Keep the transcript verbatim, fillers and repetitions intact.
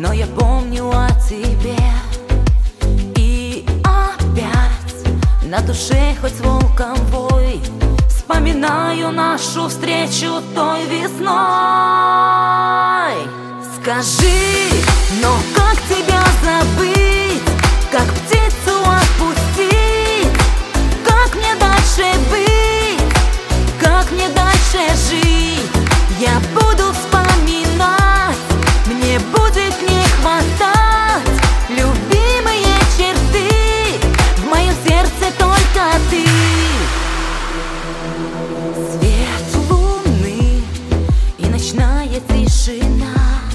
но я помню о тебе. И опять на душе хоть с волком вой, вспоминаю нашу встречу той весной. Скажи, но как тебя забыть, как птицу отпустить, как мне дальше быть, как мне дальше жить? Я буду вспоминать, мне будет не хватать любимые черты, в моем сердце только ты. Свет луны и ночная тишина